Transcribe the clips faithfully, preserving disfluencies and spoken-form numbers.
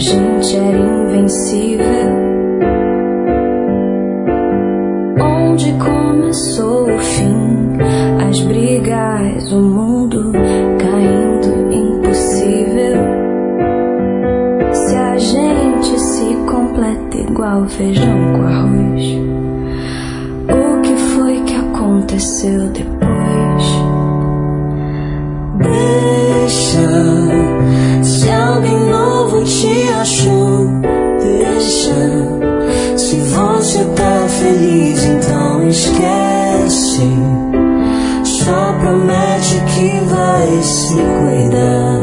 gente era invencível. Onde começou o fim, as brigas, o mundo caindo impossível. Se a gente se completa igual feijão com arroz, o que foi que aconteceu depois? Deixa, se alguém novo te achou, deixa. Se você tá feliz, então esquece. Só promete que vai se cuidar.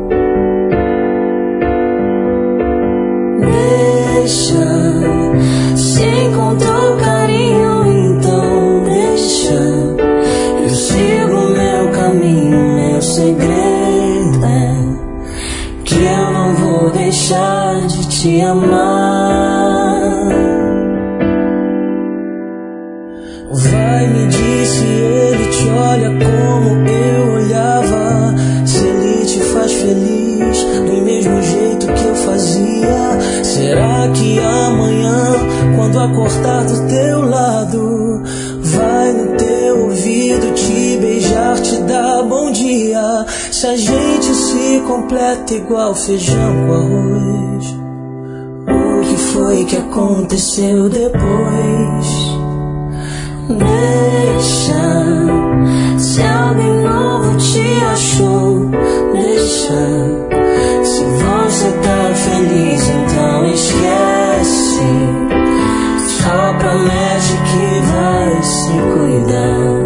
Deixa, se encontrou carinho, então deixa. Eu sigo meu caminho, meu segredo é que eu não vou deixar de te amar. Vai, me diz se ele te olha como eu olhava, se ele te faz feliz do mesmo jeito que eu fazia. Será que amanhã, quando acordar do teu lado, vai no teu ouvido te beijar, te dar bom dia? Se a gente se completa igual feijão com arroz, o que foi que aconteceu depois? Deixa, se alguém novo te achou, deixa. Se você tá feliz, então esquece. Só promete que vai se cuidar.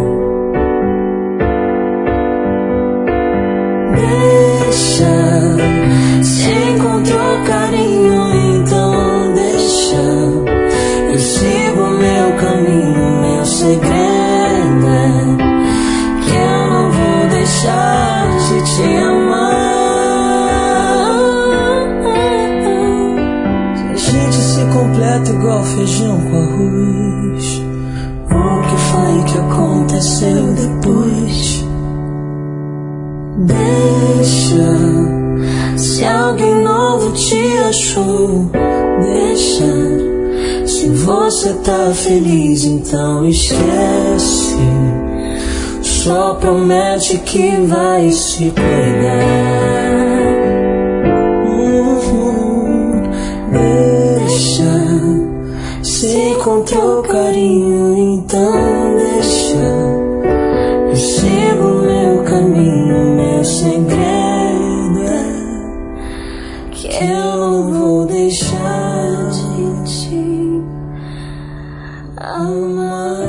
Deixa, se encontrou carinho, então deixa. Eu sigo meu caminho, meu segredo é que eu não vou deixar de te amar. Se a gente se completa igual feijão com arroz, o que foi que aconteceu depois? Deixa, se alguém novo te achou, deixa. Se você tá feliz, então esquece. Só promete que vai se cuidar. Uhum. Deixa, se encontrou carinho, então deixa. Eu sigo meu caminho, meu segredo é que eu não vou deixar de te amar.